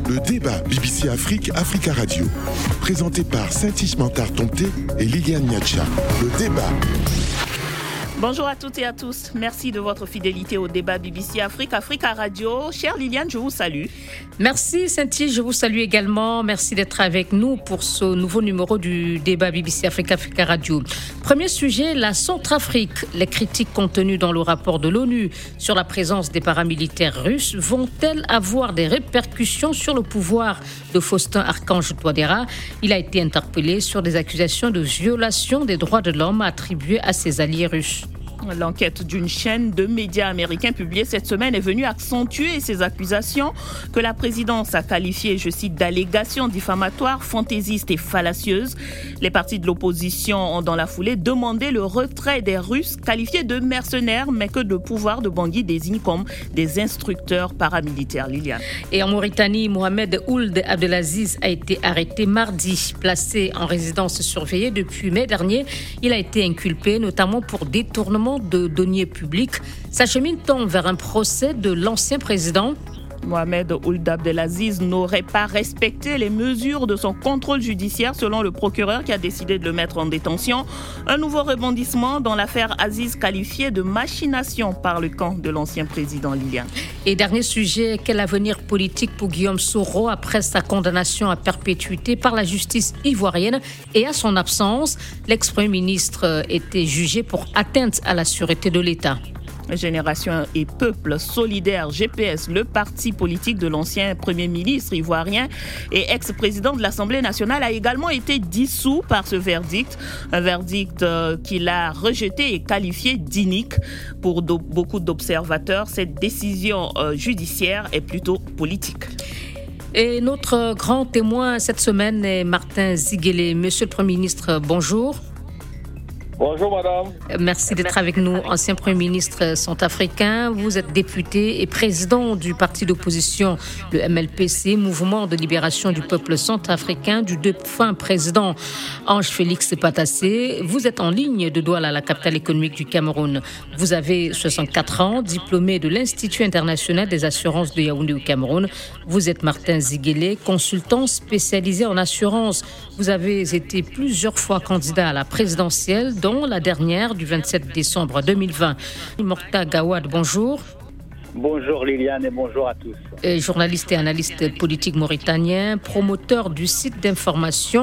Le débat BBC Afrique, Africa Radio. Présenté par Saint-Ismantar Tomté et Liliane Niacha. Le débat. Bonjour à toutes et à tous. Merci de votre fidélité au débat BBC Afrique, Africa Radio. Chère Liliane, je vous salue. Merci Cynthia, je vous salue également. Merci d'être avec nous pour ce nouveau numéro du débat BBC Afrique, Africa Radio. Premier sujet, la Centrafrique. Les critiques contenues dans le rapport de l'ONU sur la présence des paramilitaires russes vont-elles avoir des répercussions sur le pouvoir de Faustin Archange Touadéra? Il a été interpellé sur des accusations de violation des droits de l'homme attribuées à ses alliés russes. L'enquête d'une chaîne de médias américains publiée cette semaine est venue accentuer ces accusations que la présidence a qualifiées, je cite, d'allégations diffamatoires, fantaisistes et fallacieuses. Les partis de l'opposition ont dans la foulée demandé le retrait des Russes qualifiés de mercenaires, mais que le pouvoir de Bangui désigne comme des instructeurs paramilitaires. Liliane. Et en Mauritanie, Mohamed Ould Abdelaziz a été arrêté mardi, placé en résidence surveillée depuis mai dernier. Il a été inculpé notamment pour détournement de deniers publics. S'achemine-t-on vers un procès de l'ancien président? Mohamed Ould Abdelaziz n'aurait pas respecté les mesures de son contrôle judiciaire selon le procureur qui a décidé de le mettre en détention. Un nouveau rebondissement dans l'affaire Aziz qualifiée de machination par le camp de l'ancien président Liliane. Et dernier sujet, quel avenir politique pour Guillaume Soro après sa condamnation à perpétuité par la justice ivoirienne et à son absence? L'ex-premier ministre était jugé pour atteinte à la sûreté de l'État. Génération et Peuple Solidaire, GPS, le parti politique de l'ancien Premier ministre ivoirien et ex-président de l'Assemblée nationale, a également été dissous par ce verdict. Un verdict qu'il a rejeté et qualifié d'inique. Pour beaucoup d'observateurs, cette décision judiciaire est plutôt politique. Et notre grand témoin cette semaine est Martin Ziguélé. Monsieur le Premier ministre, bonjour. Bonjour madame. Merci d'être avec nous, ancien Premier ministre centrafricain. Vous êtes député et président du parti d'opposition, le MLPC, Mouvement de libération du peuple centrafricain, du défunt président Ange-Félix Patassé. Vous êtes en ligne de Douala, la capitale économique du Cameroun. Vous avez 64 ans, diplômé de l'Institut international des assurances de Yaoundé au Cameroun. Vous êtes Martin Ziguélé, consultant spécialisé en assurance. Vous avez été plusieurs fois candidat à la présidentielle, dont la dernière du 27 décembre 2020. Morta Gawad, bonjour. Bonjour Liliane et bonjour à tous. Journaliste et analyste politique mauritanien, promoteur du site d'information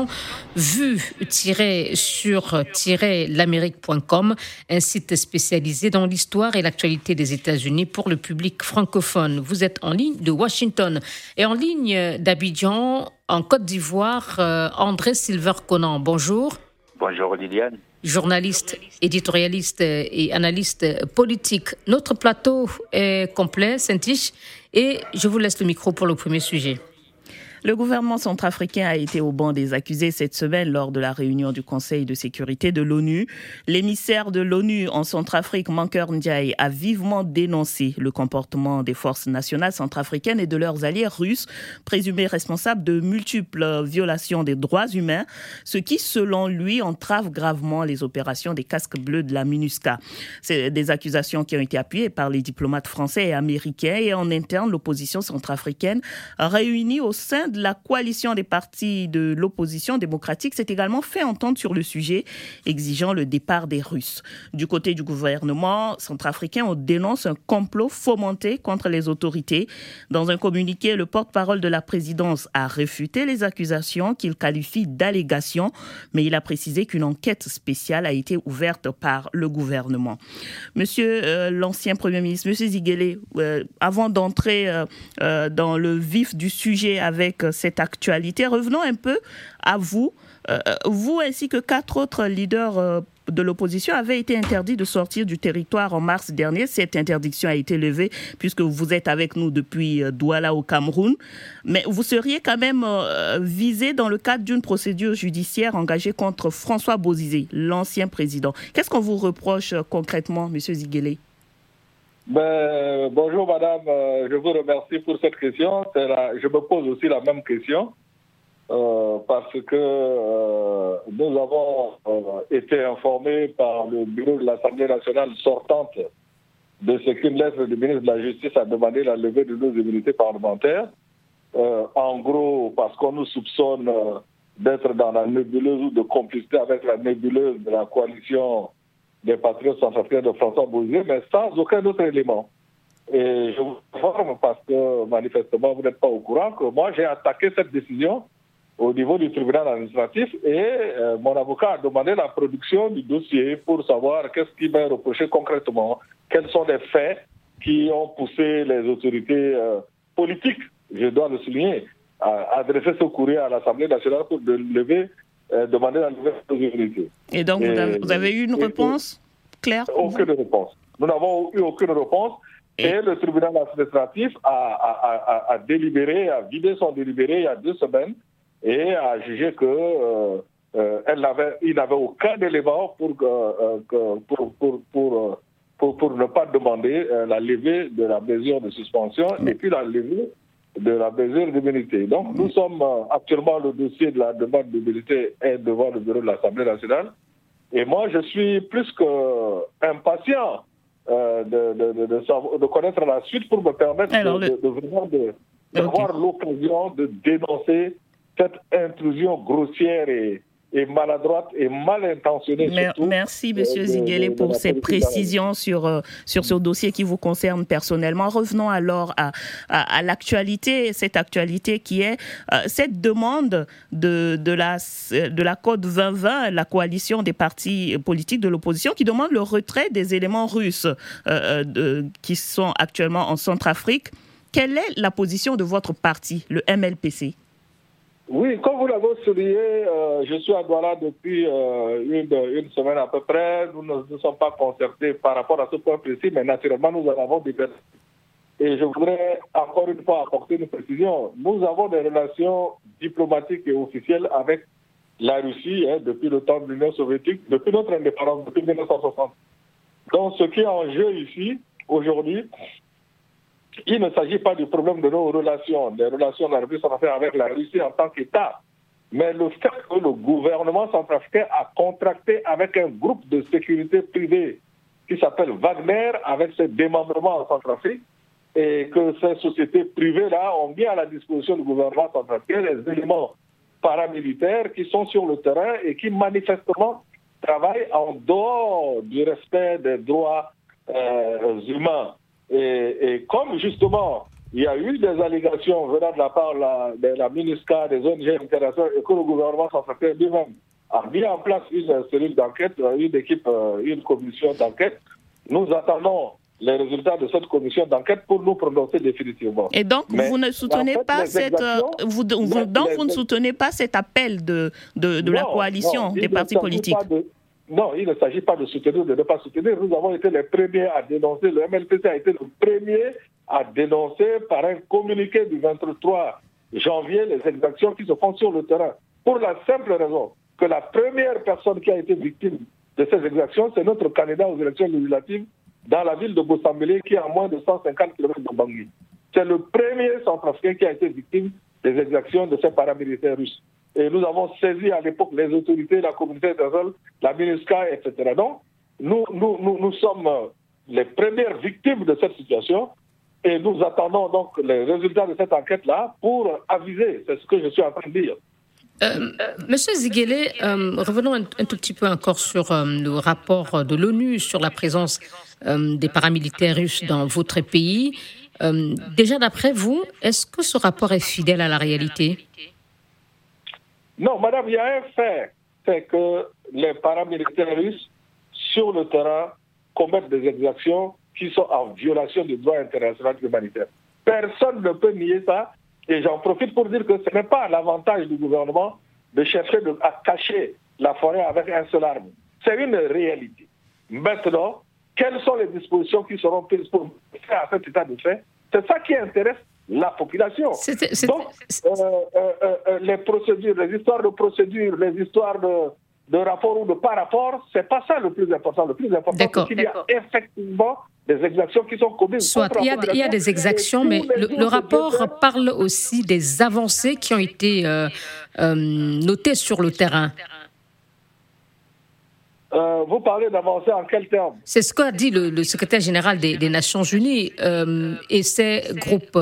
vue-sur-l'amérique.com, un site spécialisé dans l'histoire et l'actualité des États-Unis pour le public francophone. Vous êtes en ligne de Washington et en ligne d'Abidjan, en Côte d'Ivoire, André Silver-Conan. Bonjour. Bonjour Liliane. Journaliste, éditorialiste et analyste politique. Notre plateau est complet, Saint-Ich, et je vous laisse le micro pour le premier sujet. Le gouvernement centrafricain a été au banc des accusés cette semaine lors de la réunion du Conseil de sécurité de l'ONU. L'émissaire de l'ONU en Centrafrique, Mankeur Ndiaye, a vivement dénoncé le comportement des forces nationales centrafricaines et de leurs alliés russes, présumés responsables de multiples violations des droits humains, ce qui, selon lui, entrave gravement les opérations des casques bleus de la MINUSCA. C'est des accusations qui ont été appuyées par les diplomates français et américains et en interne, l'opposition centrafricaine réunie au sein de la coalition des partis de l'opposition démocratique s'est également fait entendre sur le sujet, exigeant le départ des Russes. Du côté du gouvernement centrafricain, on dénonce un complot fomenté contre les autorités. Dans un communiqué, le porte-parole de la présidence a réfuté les accusations qu'il qualifie d'allégations, mais il a précisé qu'une enquête spéciale a été ouverte par le gouvernement. Monsieur l'ancien Premier ministre, Monsieur Ziguélé, avant d'entrer dans le vif du sujet avec cette actualité, revenons un peu à vous. Vous ainsi que 4 autres leaders de l'opposition avaient été interdits de sortir du territoire en mars dernier. Cette interdiction a été levée puisque vous êtes avec nous depuis Douala au Cameroun. Mais vous seriez quand même visé dans le cadre d'une procédure judiciaire engagée contre François Bozizé, l'ancien président. Qu'est-ce qu'on vous reproche concrètement, M. Ziguélé? Bonjour madame, je vous remercie pour cette question. Je me pose aussi la même question parce que nous avons été informés par le bureau de l'Assemblée nationale sortante de ce qu'une lettre du ministre de la Justice a demandé la levée de nos immunités parlementaires. en gros, parce qu'on nous soupçonne d'être dans la nébuleuse ou de complicité avec la nébuleuse de la coalition des patriotes centrafricains de François Bozizé, mais sans aucun autre élément. Et je vous informe, parce que manifestement vous n'êtes pas au courant, que moi j'ai attaqué cette décision au niveau du tribunal administratif et mon avocat a demandé la production du dossier pour savoir qu'est-ce qui m'est reproché concrètement, quels sont les faits qui ont poussé les autorités politiques, je dois le souligner, à adresser ce courrier à l'Assemblée nationale pour demander la levée de l'immunité. Et donc vous avez eu une réponse claire? Aucune réponse. Nous n'avons eu aucune réponse. Et le tribunal administratif a délibéré, a vidé son délibéré il y a 2 semaines et a jugé que il n'avait aucun élément pour ne pas demander la levée de la mesure de suspension et puis la levée de la mesure d'immunité. Donc nous sommes actuellement, le dossier de la demande d'immunité est devant le bureau de l'Assemblée nationale et moi je suis plus qu'impatient de connaître la suite pour me permettre d'avoir l'occasion de dénoncer cette intrusion grossière et maladroite et mal intentionnée. Merci, M. Ziguélé, pour ces précisions sur ce dossier qui vous concerne personnellement. Revenons alors à l'actualité, cette actualité qui est cette demande de la Code 2020, la coalition des partis politiques de l'opposition, qui demande le retrait des éléments russes qui sont actuellement en Centrafrique. Quelle est la position de votre parti, le MLPC? Oui, comme vous l'avez souligné, je suis à Douala depuis une semaine à peu près. Nous ne sommes pas concertés par rapport à ce point précis, mais naturellement, nous en avons débattu. Et je voudrais encore une fois apporter une précision. Nous avons des relations diplomatiques et officielles avec la Russie depuis le temps de l'Union soviétique, depuis notre indépendance, depuis 1960. Donc, ce qui est en jeu ici, aujourd'hui, il ne s'agit pas du problème de nos relations, des relations de la République centrafricaine avec la Russie en tant qu'État, mais le fait que le gouvernement centrafricain a contracté avec un groupe de sécurité privée qui s'appelle Wagner, avec ses démembrements en Centrafrique, et que ces sociétés privées-là ont mis à la disposition du gouvernement centrafricain les éléments paramilitaires qui sont sur le terrain et qui manifestement travaillent en dehors du respect des droits humains. Et comme justement, il y a eu des allégations venant de la part de la MINUSCA, des ONG internationales, et que le gouvernement centrafricain lui-même a mis en place une cellule d'enquête, une commission d'enquête, nous attendons les résultats de cette commission d'enquête pour nous prononcer définitivement. Et donc, vous ne soutenez pas vous ne soutenez pas cet appel de la coalition des partis politiques? Non, il ne s'agit pas de soutenir ou de ne pas soutenir. Nous avons été les premiers à dénoncer. Le MLPC a été le premier à dénoncer par un communiqué du 23 janvier les exactions qui se font sur le terrain. Pour la simple raison que la première personne qui a été victime de ces exactions, c'est notre candidat aux élections législatives dans la ville de Bosambélé, qui est à moins de 150 km de Bangui. C'est le premier centrafricain qui a été victime des exactions de ces paramilitaires russes. Et nous avons saisi à l'époque les autorités, la communauté internationale, la MINUSCA, etc. Donc, nous sommes les premières victimes de cette situation et nous attendons donc les résultats de cette enquête-là pour aviser. C'est ce que je suis en train de dire. Monsieur Ziguélé, revenons un tout petit peu encore sur le rapport de l'ONU sur la présence des paramilitaires russes dans votre pays. Déjà, d'après vous, est-ce que ce rapport est fidèle à la réalité? Non, madame, il y a un fait, c'est que les paramilitaires russes, sur le terrain, commettent des exactions qui sont en violation du droit international humanitaire. Personne ne peut nier ça, et j'en profite pour dire que ce n'est pas l'avantage du gouvernement de chercher à cacher la forêt avec un seul arbre. C'est une réalité. Maintenant, quelles sont les dispositions qui seront prises pour faire à cet état de fait? C'est ça qui intéresse la population. Donc, les procédures, les histoires de procédures, les histoires de rapport ou de pas rapport, c'est pas ça le plus important. Le plus important, c'est qu'il y a effectivement des exactions qui sont commises. Soit il y a des exactions, mais le rapport parle aussi des avancées qui ont été notées sur le terrain. Vous parlez d'avancer en quel terme? C'est ce qu'a dit le secrétaire général des Nations Unies. Et ces groupes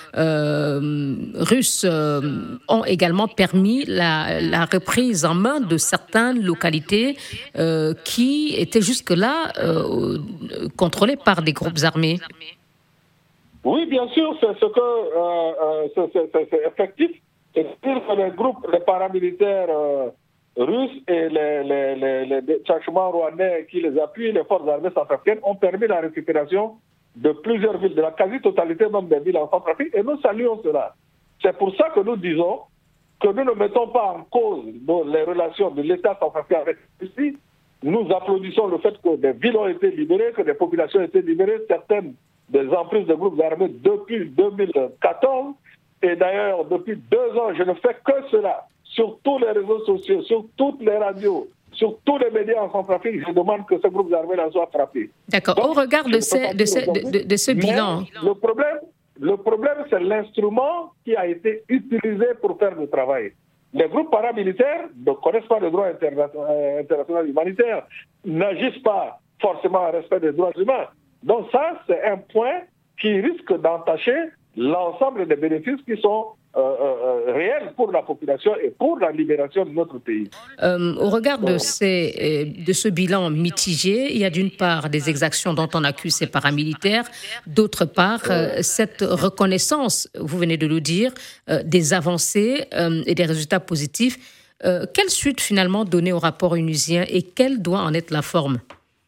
russes ont également permis la reprise en main de certaines localités qui étaient jusque-là contrôlées par des groupes armés. Oui, bien sûr, c'est ce que c'est effectif. C'est-à-dire que les paramilitaires russes et les détachements rwandais qui les appuient, les forces armées centrafricaines, ont permis la récupération de plusieurs villes, de la quasi-totalité même des villes en Centrafrique, et nous saluons cela. C'est pour ça que nous disons que nous ne mettons pas en cause les relations de l'État centrafricain avec la Russie. Nous applaudissons le fait que des villes ont été libérées, que des populations ont été libérées, certaines des emprises de groupes armés depuis 2014. Et d'ailleurs, depuis 2 ans, je ne fais que cela. Sur tous les réseaux sociaux, sur toutes les radios, sur tous les médias en Centrafrique, je demande que ce groupe armés-là soit frappé. D'accord. Au regard de ce bilan... Le problème, c'est l'instrument qui a été utilisé pour faire le travail. Les groupes paramilitaires ne connaissent pas le droit international humanitaire, n'agissent pas forcément en respect des droits humains. Donc ça, c'est un point qui risque d'entacher l'ensemble des bénéfices qui sont réels pour la population et pour la libération de notre pays. Au regard de ce bilan mitigé, il y a d'une part des exactions dont on accuse ces paramilitaires, d'autre part cette reconnaissance, vous venez de le dire, des avancées et des résultats positifs. Quelle suite finalement donner au rapport onusien et quelle doit en être la forme?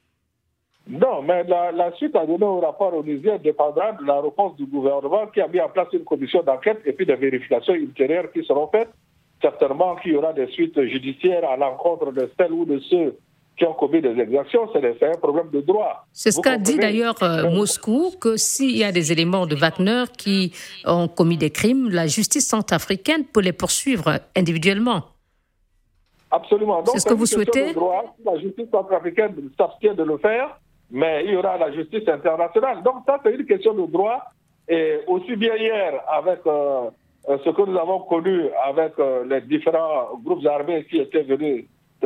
Non, mais la suite à donner au rapport onusien dépendra de la réponse du gouvernement qui a mis en place une commission d'enquête et puis des vérifications ultérieures qui seront faites. Certainement qu'il y aura des suites judiciaires à l'encontre de celles ou de ceux qui ont commis des exactions. C'est un problème de droit. C'est ce qu'a dit d'ailleurs Moscou, que s'il y a des éléments de Wagner qui ont commis des crimes, la justice centrafricaine peut les poursuivre individuellement. Absolument. Donc, c'est ce que vous souhaitez? La justice centrafricaine s'abstient de le faire, mais il y aura la justice internationale. Donc ça, c'est une question de droit. Et aussi bien hier, avec ce que nous avons connu avec les différents groupes armés qui étaient venus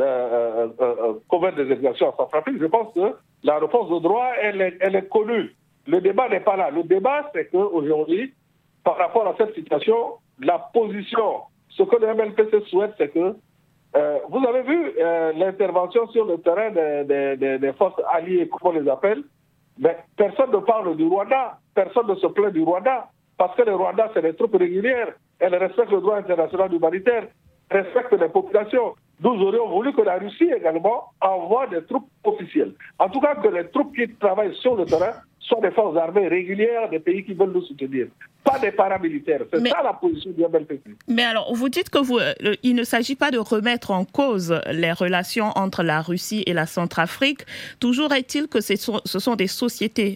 commettre des exactions en Centrafrique, je pense que la réponse de droit, elle est connue. Le débat n'est pas là. Le débat, c'est qu'aujourd'hui, par rapport à cette situation, la position, ce que le MLPC souhaite, c'est que vous avez vu l'intervention sur le terrain des forces alliées, comme on les appelle, mais personne ne parle du Rwanda, personne ne se plaint du Rwanda, parce que le Rwanda, c'est des troupes régulières, elles respectent le droit international humanitaire, respectent les populations. Nous aurions voulu que la Russie également envoie des troupes officielles. En tout cas, que les troupes qui travaillent sur le terrain soient des forces armées régulières des pays qui veulent nous soutenir. Pas des paramilitaires. C'est ça la position du MLPC. Mais alors, vous dites que il ne s'agit pas de remettre en cause les relations entre la Russie et la Centrafrique. Toujours est-il que ce sont des sociétés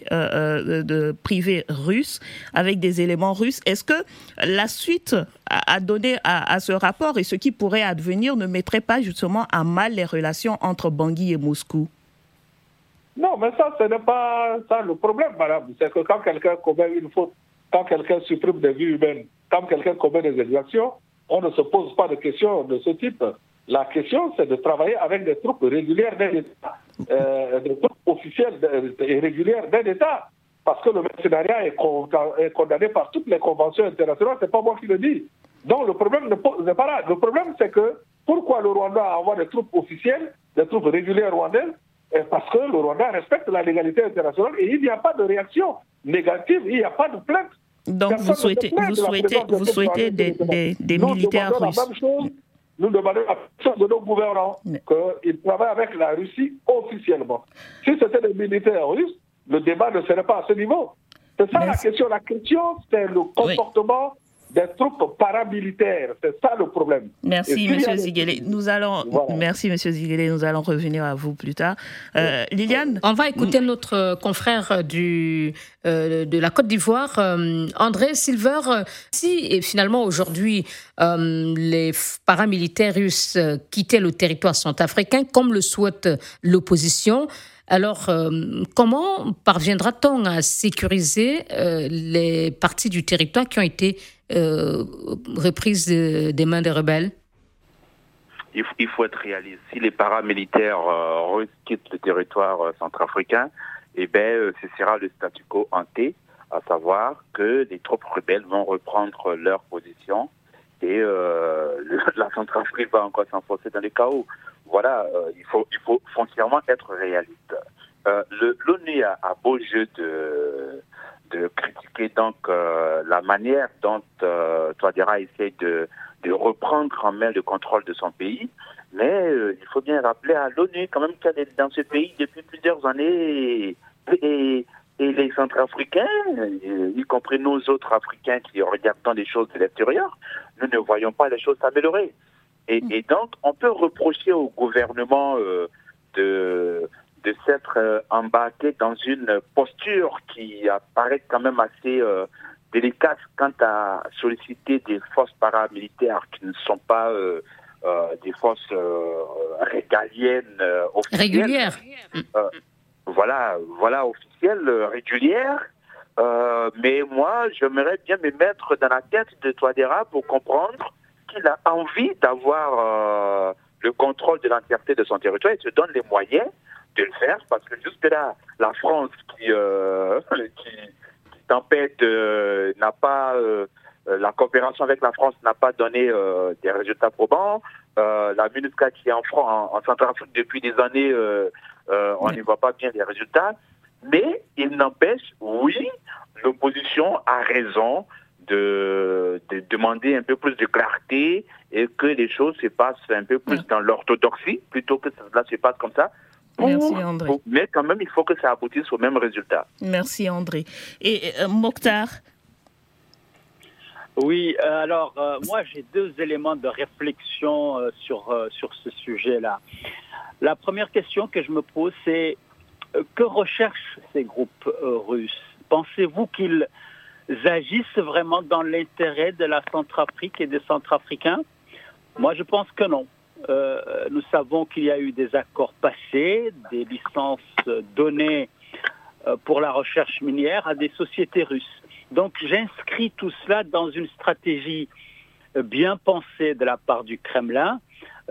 privées russes avec des éléments russes. Est-ce que la suite à donner à ce rapport et ce qui pourrait advenir ne mettrait pas justement à mal les relations entre Bangui et Moscou? Non, mais ça, ce n'est pas ça le problème, madame. C'est que quand quelqu'un commet une faute, quand quelqu'un supprime des vies humaines, quand quelqu'un commet des exactions, on ne se pose pas de questions de ce type. La question, c'est de travailler avec des troupes régulières d'un État, des troupes officielles et régulières d'un État. Parce que le mercenariat est condamné par toutes les conventions internationales, ce n'est pas moi qui le dis. Donc le problème n'est pas là. Le problème, c'est que pourquoi le Rwanda envoie des troupes officielles, des troupes régulières rwandaises? Parce que le Rwanda respecte la légalité internationale et il n'y a pas de réaction négative, il n'y a pas de plainte. Donc vous souhaitez des militaires russes. Nous demandons la même chose de nos gouvernants, qu'ils travaillent avec la Russie officiellement. Si c'était des militaires russes, le débat ne serait pas à ce niveau. C'est ça la question. La question, c'est le comportement des troupes paramilitaires. C'est ça le problème. Merci, M. Ziguélé. Merci, M. Ziguélé. Nous allons revenir à vous plus tard. Liliane? On va écouter notre confrère de la Côte d'Ivoire, André Silver. Si finalement aujourd'hui les paramilitaires russes quittaient le territoire centrafricain, comme le souhaite l'opposition, alors, comment parviendra-t-on à sécuriser les parties du territoire qui ont été reprises des mains des rebelles? il faut être réaliste. Si les paramilitaires quittent le territoire centrafricain, ce sera le statu quo ante, à savoir que les troupes rebelles vont reprendre leur position et la Centrafrique va encore s'enfoncer dans le chaos. Voilà, il faut foncièrement être réaliste. L'ONU a beau jeu de critiquer donc la manière dont Touadéra essaie de reprendre en main le contrôle de son pays, mais il faut bien rappeler à l'ONU quand même qu'elle est dans ce pays depuis plusieurs années et les Centrafricains, y compris nous autres Africains qui regardons les choses de l'extérieur, nous ne voyons pas les choses s'améliorer. Et donc, on peut reprocher au gouvernement de s'être embarqué dans une posture qui apparaît quand même assez délicate quant à solliciter des forces paramilitaires qui ne sont pas des forces régaliennes officielles. Régulières. Voilà, officielles, régulières. Mais moi, j'aimerais bien me mettre dans la tête de Touadéra pour comprendre qu'il a envie d'avoir le contrôle de l'entièreté de son territoire et se donne les moyens de le faire, parce que jusque-là, la France qui tempête n'a pas... la coopération avec la France n'a pas donné des résultats probants. La MINUSCA qui est en Centrafrique depuis des années, on n'y voit pas bien les résultats. Mais il n'empêche, oui, l'opposition a raison de demander un peu plus de clarté et que les choses se passent un peu plus dans l'orthodoxie plutôt que cela se passe comme ça. Merci André. Mais quand même, il faut que ça aboutisse au même résultat. Merci André. Et Mokhtar? Oui, alors moi j'ai deux éléments de réflexion sur ce sujet-là. La première question que je me pose, c'est que recherchent ces groupes russes? Pensez-vous qu'ils agissent vraiment dans l'intérêt de la Centrafrique et des Centrafricains? Moi, je pense que non. Nous savons qu'il y a eu des accords passés, des licences données pour la recherche minière à des sociétés russes. Donc, j'inscris tout cela dans une stratégie bien pensée de la part du Kremlin,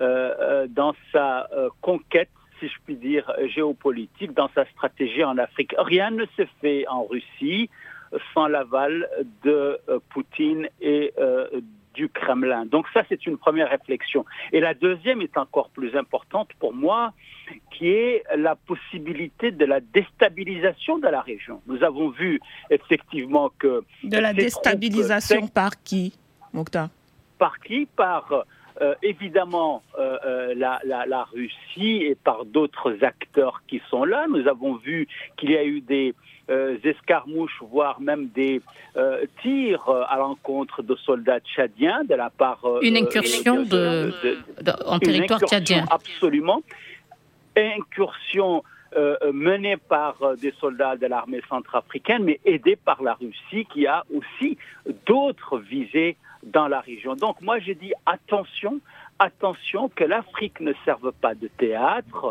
dans sa conquête, si je puis dire, géopolitique, dans sa stratégie en Afrique. Rien ne se fait en Russie sans l'aval de Poutine et du Kremlin. Donc ça, c'est une première réflexion. Et la deuxième est encore plus importante pour moi, qui est la possibilité de la déstabilisation de la région. Nous avons vu effectivement que... De la déstabilisation par qui, Mokhtar? Par qui? Par... évidemment, la Russie et par d'autres acteurs qui sont là. Nous avons vu qu'il y a eu des escarmouches, voire même des tirs à l'encontre de soldats tchadiens de la part... une incursion en territoire tchadien. Absolument. Incursion menée par des soldats de l'armée centrafricaine, mais aidée par la Russie qui a aussi d'autres visées dans la région. Donc moi je dis attention que l'Afrique ne serve pas de théâtre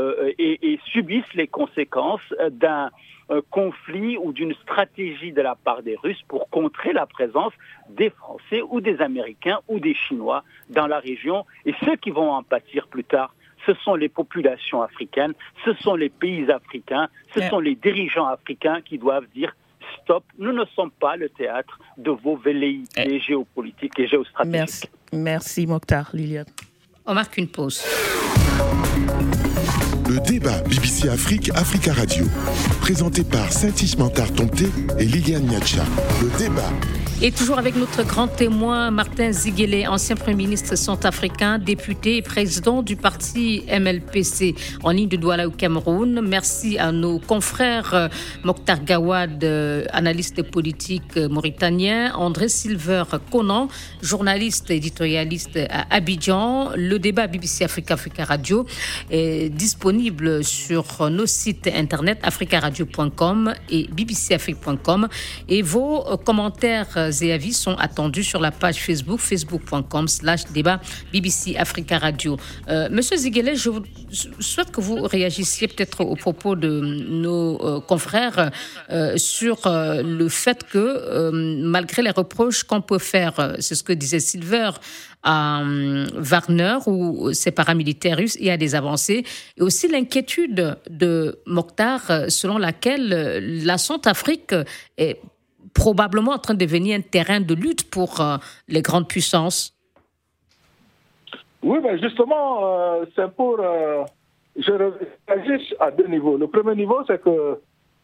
et subisse les conséquences d'un conflit ou d'une stratégie de la part des Russes pour contrer la présence des Français ou des Américains ou des Chinois dans la région. Et ceux qui vont en pâtir plus tard, ce sont les populations africaines, ce sont les pays africains, ce sont les dirigeants africains qui doivent dire stop, nous ne sommes pas le théâtre de vos velléités géopolitiques et géostratégiques. Merci Mokhtar. Liliane. On marque une pause. Le débat BBC Afrique, Africa Radio. Présenté par Saint-Ismantar Tomté et Liliane Niacha. Le débat. Et toujours avec notre grand témoin, Martin Ziguélé, ancien Premier ministre centrafricain, député et président du parti MLPC en ligne de Douala au Cameroun. Merci à nos confrères Mokhtar Gawad, analyste politique mauritanien, André Silver Conan, journaliste éditorialiste à Abidjan. Le débat BBC Africa Radio est disponible sur nos sites internet africaradio.com et bbcafrique.com et vos commentaires et avis sont attendus sur la page Facebook, facebook.com/débat BBC Africa Radio. Monsieur Ziguélé, je souhaite que vous réagissiez peut-être au propos de nos confrères sur le fait que malgré les reproches qu'on peut faire, c'est ce que disait Silver, à Wagner, où ces paramilitaires russes, il y a des avancées. Et aussi l'inquiétude de Mokhtar, selon laquelle la Centrafrique est probablement en train de devenir un terrain de lutte pour les grandes puissances. Oui, mais justement, c'est pour... je réagis à deux niveaux. Le premier niveau, c'est que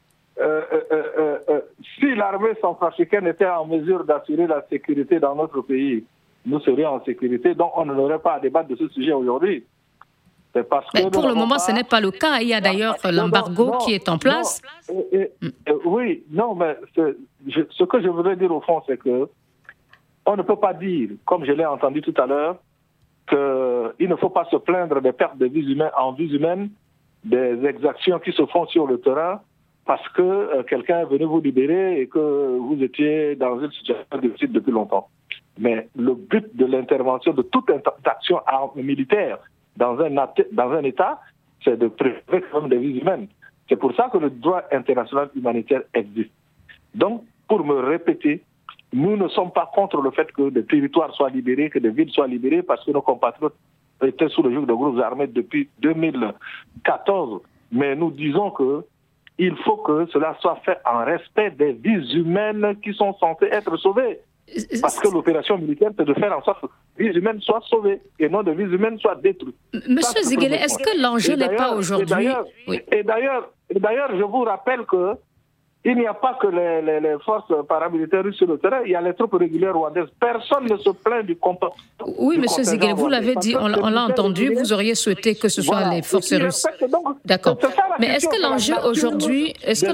si l'armée centrafricaine était en mesure d'assurer la sécurité dans notre pays, nous serions en sécurité, donc on n'aurait pas à débattre de ce sujet aujourd'hui. C'est parce que pour le moment, ce n'est pas le cas. Il y a d'ailleurs l'embargo qui est en place. Oui, non, mais ce que je voudrais dire au fond, c'est que on ne peut pas dire, comme je l'ai entendu tout à l'heure, qu'il ne faut pas se plaindre des pertes de vies humaines, des exactions qui se font sur le terrain, parce que quelqu'un est venu vous libérer et que vous étiez dans une situation difficile depuis longtemps. Mais le but de l'intervention, de toute action militaire dans un État, c'est de préserver quand même des vies humaines. C'est pour ça que le droit international humanitaire existe. Donc, pour me répéter, nous ne sommes pas contre le fait que des territoires soient libérés, que des villes soient libérées, parce que nos compatriotes étaient sous le joug de groupes armés depuis 2014. Mais nous disons qu'il faut que cela soit fait en respect des vies humaines qui sont censées être sauvées. Parce que l'opération militaire, c'est de faire en sorte que des vies humaines soient sauvées et non de vies humaines soient détruites. Monsieur Ziguélé, est-ce que l'enjeu n'est pas aujourd'hui... Et d'ailleurs, je vous rappelle que il n'y a pas que les forces paramilitaires russes sur le terrain, il y a les troupes régulières rwandaises. Personne ne se plaint du comportement. Oui, M. Ziguélé, vous l'avez dit, on l'a entendu, vous auriez souhaité que ce soit les forces russes. D'accord. Mais est-ce que l'enjeu aujourd'hui,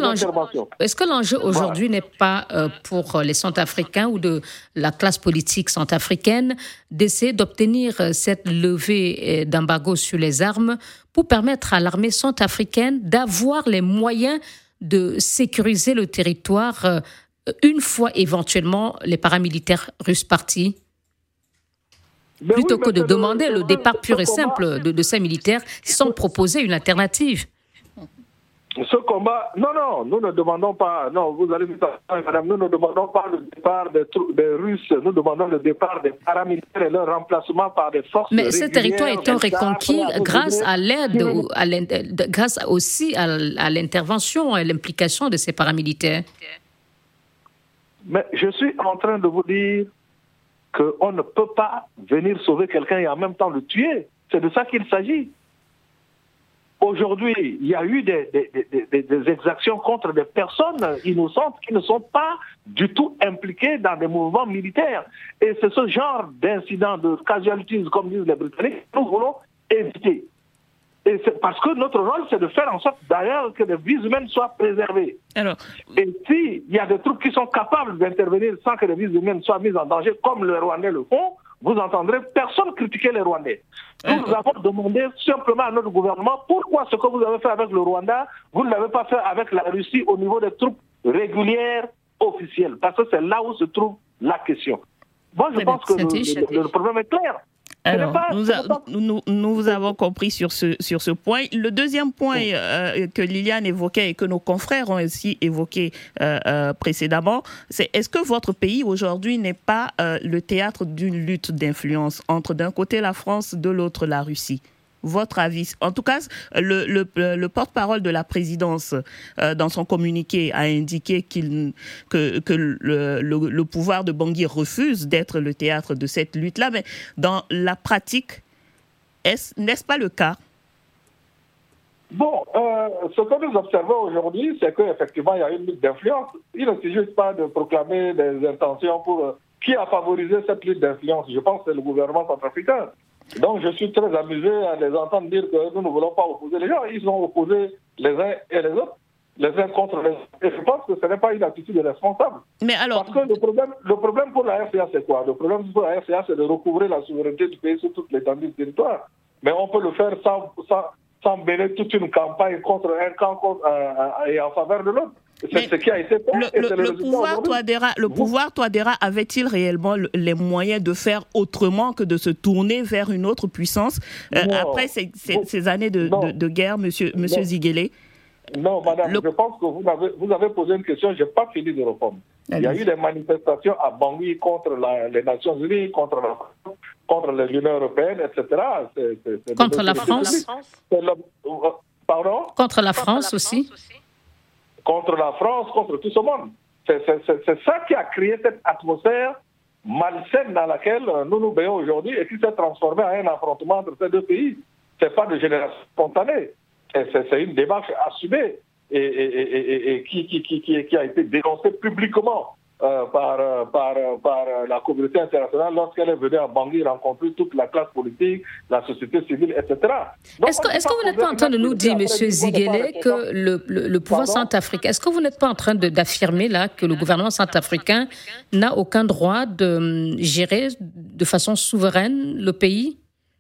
n'est pas pour les Centrafricains ou de la classe politique centrafricaine d'essayer d'obtenir cette levée d'embargo sur les armes pour permettre à l'armée centrafricaine d'avoir les moyens de sécuriser le territoire une fois éventuellement les paramilitaires russes partis, plutôt que de demander le départ pur et simple de ces militaires sans proposer une alternative. Ce combat, non, nous ne demandons pas, non, vous allez me dire, madame, nous ne demandons pas le départ des Russes, nous demandons le départ des paramilitaires et leur remplacement par des forces régulières. Mais ce territoire étant reconquis grâce à l'aide, grâce aussi à l'intervention et à l'implication de ces paramilitaires. Mais je suis en train de vous dire qu'on ne peut pas venir sauver quelqu'un et en même temps le tuer. C'est de ça qu'il s'agit. Aujourd'hui, il y a eu des exactions contre des personnes innocentes qui ne sont pas du tout impliquées dans des mouvements militaires. Et c'est ce genre d'incidents, de casualties, comme disent les Britanniques, que nous voulons éviter. Et c'est parce que notre rôle, c'est de faire en sorte d'ailleurs que les vies humaines soient préservées. Et s'il y a des troupes qui sont capables d'intervenir sans que les vies humaines soient mises en danger, comme les Rwandais le font, vous entendrez personne critiquer les Rwandais. Nous avons demandé simplement à notre gouvernement pourquoi ce que vous avez fait avec le Rwanda, vous ne l'avez pas fait avec la Russie au niveau des troupes régulières officielles. Parce que c'est là où se trouve la question. Moi, je pense que le problème est clair. Alors, nous avons compris sur ce point. Le deuxième point que Liliane évoquait et que nos confrères ont aussi évoqué précédemment, c'est est-ce que votre pays aujourd'hui n'est pas le théâtre d'une lutte d'influence entre d'un côté la France, de l'autre la Russie? Votre avis? En tout cas, le porte-parole de la présidence, dans son communiqué, a indiqué que le pouvoir de Bangui refuse d'être le théâtre de cette lutte-là. Mais dans la pratique, n'est-ce pas le cas? Bon, ce que nous observons aujourd'hui, c'est qu'effectivement, il y a une lutte d'influence. Il ne s'agit juste pas de proclamer des intentions pour... Qui a favorisé cette lutte d'influence? Je pense que c'est le gouvernement centrafricain. Donc, je suis très amusé à les entendre dire que nous ne voulons pas opposer les gens. Ils ont opposé les uns et les autres, les uns contre les autres. Et je pense que ce n'est pas une attitude responsable. Mais alors... Parce que le problème pour la RCA, c'est quoi? Le problème pour la RCA, c'est de recouvrer la souveraineté du pays sur toute l'étendue du territoire. Mais on peut le faire sans mêler toute une campagne contre un camp et en faveur de l'autre. C'est ce qui a été fait. Le pouvoir Touadéra avait-il réellement les moyens de faire autrement que de se tourner vers une autre puissance après ces années de guerre, monsieur Ziguélé? Non, madame, je pense que vous avez posé une question, je n'ai pas fini de répondre. Il y a eu des manifestations à Bangui contre les Nations Unies, contre contre l'Union européenne, etc. Contre la France. Pardon ? Contre la France aussi. Contre la France, contre tout ce monde. C'est ça qui a créé cette atmosphère malsaine dans laquelle nous nous baignons aujourd'hui et qui s'est transformée en un affrontement entre ces deux pays. Ce n'est pas de génération spontanée. C'est une démarche assumée et qui a été dénoncée publiquement par la communauté internationale lorsqu'elle est venue à Bangui rencontrer toute la classe politique, la société civile, etc. Donc, est-ce que vous n'êtes pas en train de nous dire, M. Ziguélé, que le pouvoir centrafricain, est-ce que vous n'êtes pas en train d'affirmer là que le gouvernement centrafricain n'a aucun droit de gérer de façon souveraine le pays?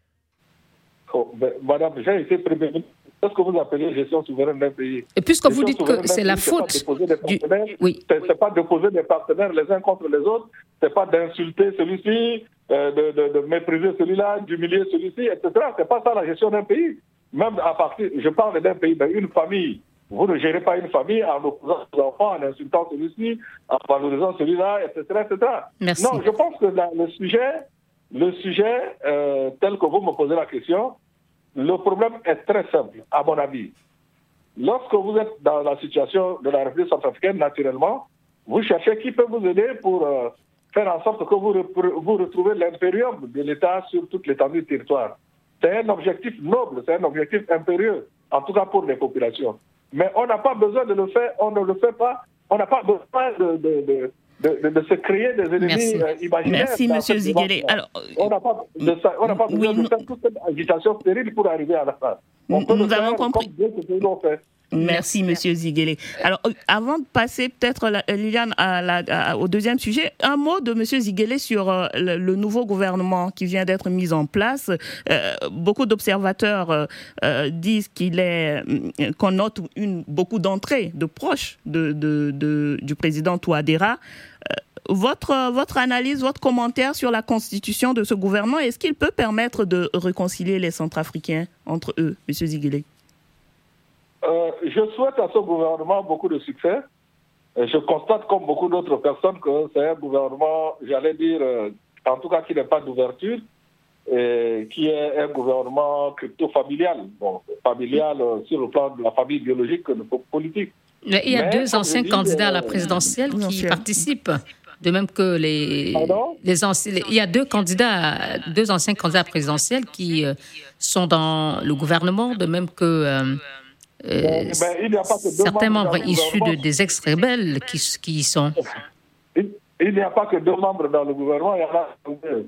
Madame, j'ai été Premier ministre. Qu'est-ce que vous appelez gestion souveraine d'un pays? Et puisque vous dites que c'est la faute oui. C'est pas de poser des partenaires les uns contre les autres, c'est pas d'insulter celui-ci, de mépriser celui-là, d'humilier celui-ci, etc. C'est pas ça la gestion d'un pays. Même à partir, je parle d'un pays, d'une famille. Vous ne gérez pas une famille en opposant ses enfants, en insultant celui-ci, en valorisant celui-là, etc., etc. Merci. Non, je pense que le sujet tel que vous me posez la question, le problème est très simple, à mon avis. Lorsque vous êtes dans la situation de la République centrafricaine, naturellement, vous cherchez qui peut vous aider pour faire en sorte que vous retrouvez l'impérium de l'État sur toute l'étendue du territoire. C'est un objectif noble, c'est un objectif impérieux, en tout cas pour les populations. Mais on n'a pas besoin de le faire, on ne le fait pas, on n'a pas besoin de se créer des ennemis imaginaires. Merci, M. Ziguélé. Alors, on n'a pas besoin de faire toute cette agitation stérile pour arriver à la fin. Nous avons compris. Comme bien ce que nous fait. Merci, M. Ziguélé. Alors, avant de passer peut-être, Liliane, au deuxième sujet, un mot de M. Ziguélé sur le nouveau gouvernement qui vient d'être mis en place. Beaucoup d'observateurs disent qu'on note beaucoup d'entrées de proches du président Touadéra. Votre analyse, votre commentaire sur la constitution de ce gouvernement, est-ce qu'il peut permettre de réconcilier les Centrafricains entre eux, M. Ziguélé? Je souhaite à ce gouvernement beaucoup de succès. Je constate, comme beaucoup d'autres personnes, que c'est un gouvernement, j'allais dire, en tout cas qui n'est pas d'ouverture, et qui est un gouvernement crypto-familial. Bon, familial sur le plan de la famille biologique que de politique. Mais il y a deux anciens candidats à la présidentielle qui participent. De même que les anciens, il y a deux anciens candidats présidentiels qui sont dans le gouvernement, de même que certains membres issus des ex-rebelles qui y sont. Il n'y a pas que deux membres dans le gouvernement, il y en a deux.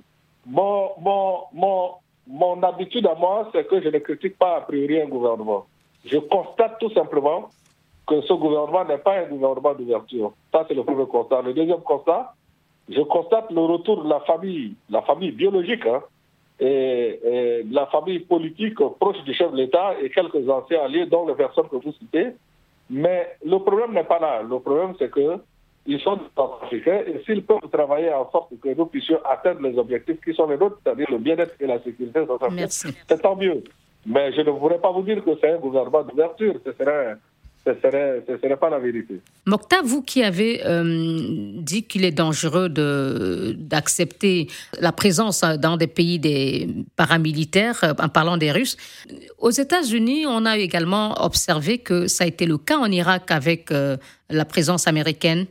Mon habitude à moi, c'est que je ne critique pas a priori un gouvernement. Je constate tout simplement que ce gouvernement n'est pas un gouvernement d'ouverture. Ça, c'est le premier constat. Le deuxième constat, je constate le retour de la famille biologique, et la famille politique proche du chef de l'État et quelques anciens alliés, dont les personnes que vous citez. Mais le problème n'est pas là. Le problème, c'est qu'ils sont des Centrafricains et s'ils peuvent travailler en sorte que nous puissions atteindre les objectifs qui sont les nôtres, c'est-à-dire le bien-être et la sécurité centrafricaine, c'est tant mieux. Mais je ne voudrais pas vous dire que c'est un gouvernement d'ouverture. Ce serait pas la vérité. Mokhtar, vous qui avez dit qu'il est dangereux d'accepter la présence dans des pays des paramilitaires, en parlant des Russes, aux États-Unis, on a également observé que ça a été le cas en Irak avec la présence américaine.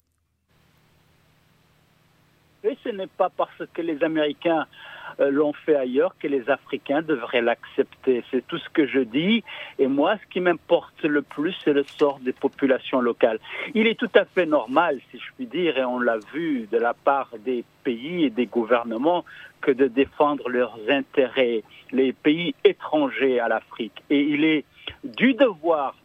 Et ce n'est pas parce que les Américains l'ont fait ailleurs que les Africains devraient l'accepter. C'est tout ce que je dis. Et moi, ce qui m'importe le plus, c'est le sort des populations locales. Il est tout à fait normal, si je puis dire, et on l'a vu de la part des pays et des gouvernements, que de défendre leurs intérêts, les pays étrangers à l'Afrique. Et il est du devoir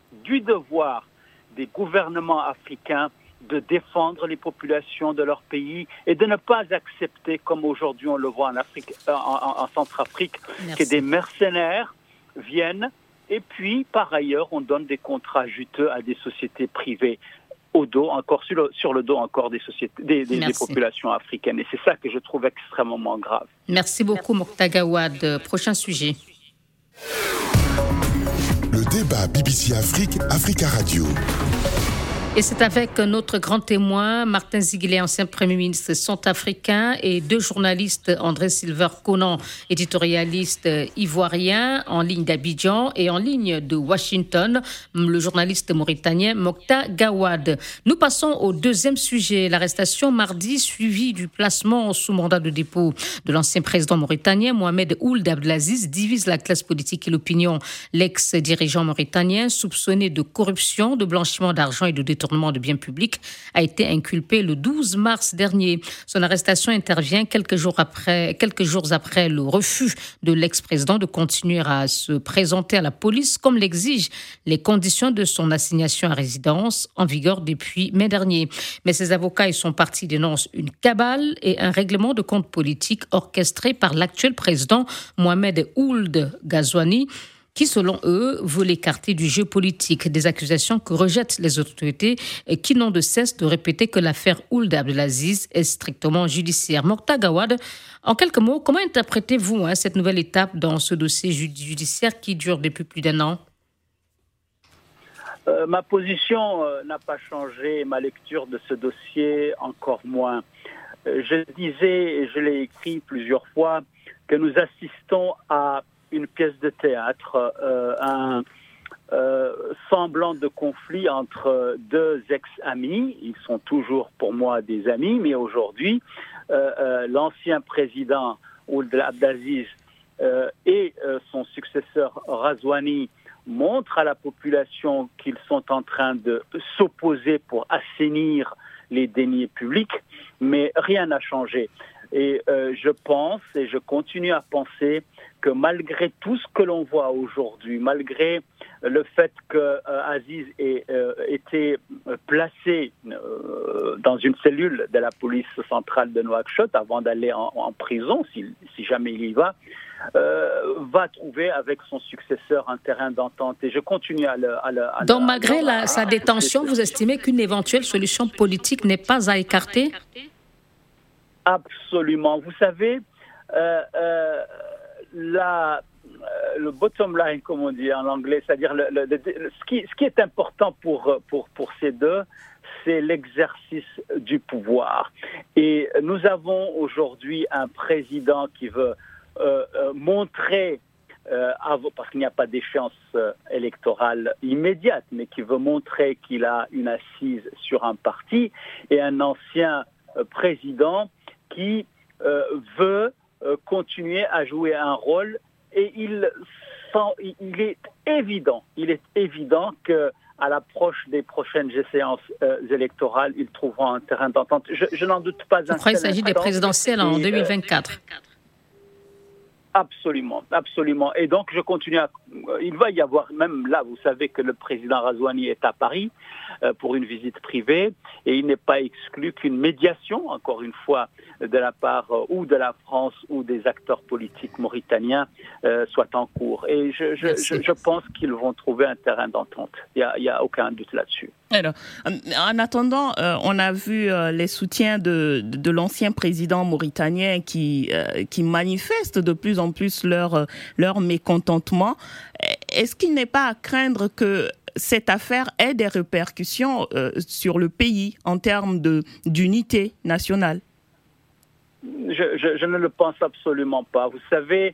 des gouvernements africains de défendre les populations de leur pays et de ne pas accepter, comme aujourd'hui on le voit en Afrique, en Centrafrique, que des mercenaires viennent et puis par ailleurs on donne des contrats juteux à des sociétés privées au dos, encore sur le dos encore des sociétés, des populations africaines. Et c'est ça que je trouve extrêmement grave. Merci beaucoup, Mokhtar Gawad. Prochain sujet. Le débat BBC Afrique, Africa Radio. Et c'est avec notre grand témoin, Martin Ziguillet, ancien Premier ministre centrafricain, et 2 journalistes, André Silver Conan, éditorialiste ivoirien, en ligne d'Abidjan et en ligne de Washington, le journaliste mauritanien Mokta Gawad. Nous passons au deuxième sujet, l'arrestation mardi suivie du placement sous mandat de dépôt de l'ancien président mauritanien Mohamed Ould Abdelaziz divise la classe politique et l'opinion. L'ex-dirigeant mauritanien, soupçonné de corruption, de blanchiment d'argent et de détournement de biens publics, a été inculpé le 12 mars dernier. Son arrestation intervient quelques jours après le refus de l'ex-président de continuer à se présenter à la police comme l'exigent les conditions de son assignation à résidence en vigueur depuis mai dernier. Mais ses avocats et son parti dénoncent une cabale et un règlement de compte politique orchestré par l'actuel président Mohamed Ould Ghazouani, qui, selon eux, veut l'écarter du jeu politique. Des accusations que rejettent les autorités et qui n'ont de cesse de répéter que l'affaire Ould Abdelaziz est strictement judiciaire. Mokta Gawad, en quelques mots, comment interprétez-vous cette nouvelle étape dans ce dossier judiciaire qui dure depuis plus d'1 an ? Ma position n'a pas changé, ma lecture de ce dossier encore moins. Je disais, et je l'ai écrit plusieurs fois, que nous assistons à une pièce de théâtre, un semblant de conflit entre 2 ex-amis. Ils sont toujours pour moi des amis, mais aujourd'hui, l'ancien président Ould Abdelaziz et son successeur Ghazouani montrent à la population qu'ils sont en train de s'opposer pour assainir les deniers publics, mais rien n'a changé. Et je pense et je continue à penser que malgré tout ce que l'on voit aujourd'hui, malgré le fait que Aziz ait été placé dans une cellule de la police centrale de Nouakchott avant d'aller en prison, si jamais il y va trouver avec son successeur un terrain d'entente. Et je continue à le... Donc malgré sa détention, vous estimez qu'une éventuelle solution politique n'est pas à écarter ? Absolument. Vous savez, le bottom line, comme on dit en anglais, c'est-à-dire ce qui est important pour ces deux, c'est l'exercice du pouvoir. Et nous avons aujourd'hui un président qui veut montrer, parce qu'il n'y a pas d'échéance électorale immédiate, mais qui veut montrer qu'il a une assise sur un parti, et un ancien président qui veut continuer à jouer un rôle, et il est évident que à l'approche des prochaines échéances électorales, ils trouveront un terrain d'entente. Je n'en doute pas. Je crois qu'il s'agit des présidentielles en 2024. Absolument, absolument. Et donc, je continue il va y avoir, même là, vous savez que le président Ghazouani est à Paris pour une visite privée, et il n'est pas exclu qu'une médiation, encore une fois, de la part ou de la France ou des acteurs politiques mauritaniens soit en cours. Et je pense qu'ils vont trouver un terrain d'entente. Il n'y a aucun doute là-dessus. Alors, en attendant, on a vu les soutiens de l'ancien président mauritanien qui manifestent de plus en plus leur mécontentement. Est-ce qu'il n'est pas à craindre que cette affaire ait des répercussions sur le pays en termes d'unité nationale ? Je ne le pense absolument pas. Vous savez,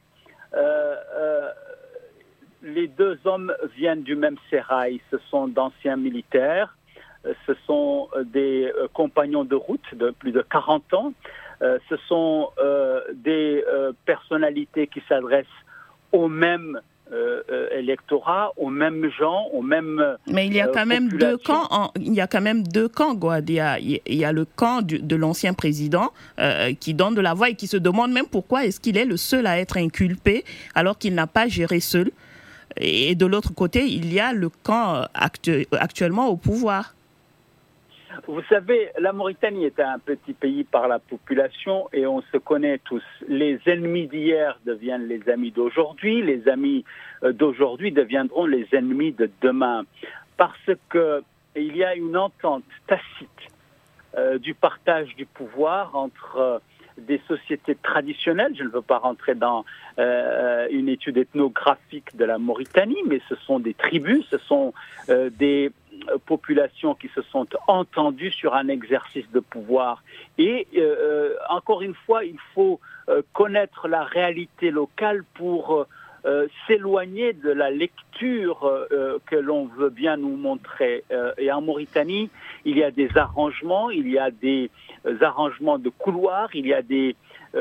les 2 hommes viennent du même sérail. Ce sont d'anciens militaires, ce sont des compagnons de route de plus de 40 ans, ce sont des personnalités qui s'adressent aux mêmes électorat, aux mêmes gens, aux mêmes... Mais il y a quand même 2 camps. Il y a quand même 2 camps, Gouad. Il y a le camp de l'ancien président qui donne de la voix et qui se demande même pourquoi est-ce qu'il est le seul à être inculpé alors qu'il n'a pas géré seul. Et de l'autre côté, il y a le camp actuellement au pouvoir. Vous savez, la Mauritanie est un petit pays par la population et on se connaît tous. Les ennemis d'hier deviennent les amis d'aujourd'hui, les amis d'aujourd'hui deviendront les ennemis de demain. Parce qu'il y a une entente tacite du partage du pouvoir entre des sociétés traditionnelles. Je ne veux pas rentrer dans une étude ethnographique de la Mauritanie, mais ce sont des tribus, ce sont des populations qui se sont entendues sur un exercice de pouvoir. Et encore une fois, il faut connaître la réalité locale pour s'éloigner de la lecture que l'on veut bien nous montrer. Et en Mauritanie, il y a des arrangements, il y a des arrangements de couloirs, il y a des